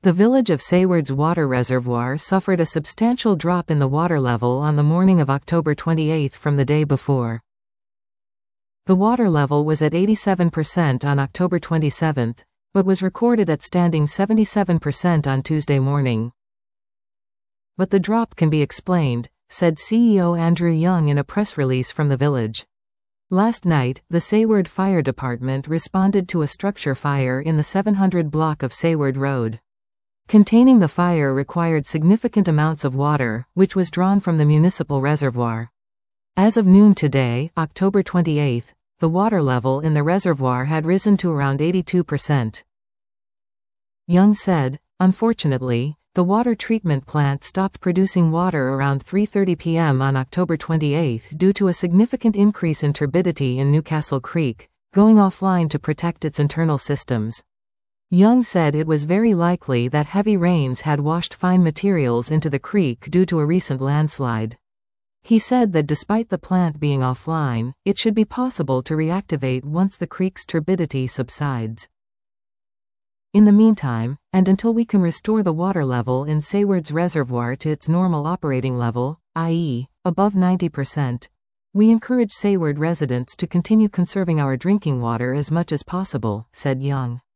The village of Sayward's water reservoir suffered a substantial drop in the water level on the morning of October 28 from the day before. The water level was at 87% on October 27, but was recorded at standing 77% on Tuesday morning. But the drop can be explained, said CEO Andrew Young in a press release from the village. Last night, the Sayward Fire Department responded to a structure fire in the 700 block of Sayward Road. Containing the fire required significant amounts of water, which was drawn from the municipal reservoir. As of noon today, October 28, the water level in the reservoir had risen to around 82%. Young said, unfortunately, the water treatment plant stopped producing water around 3:30 p.m. on October 28 due to a significant increase in turbidity in Newcastle Creek, going offline to protect its internal systems. Young said it was very likely that heavy rains had washed fine materials into the creek due to a recent landslide. He said that despite the plant being offline, it should be possible to reactivate once the creek's turbidity subsides. In the meantime, and until we can restore the water level in Sayward's reservoir to its normal operating level, i.e., above 90%, we encourage Sayward residents to continue conserving our drinking water as much as possible, said Young.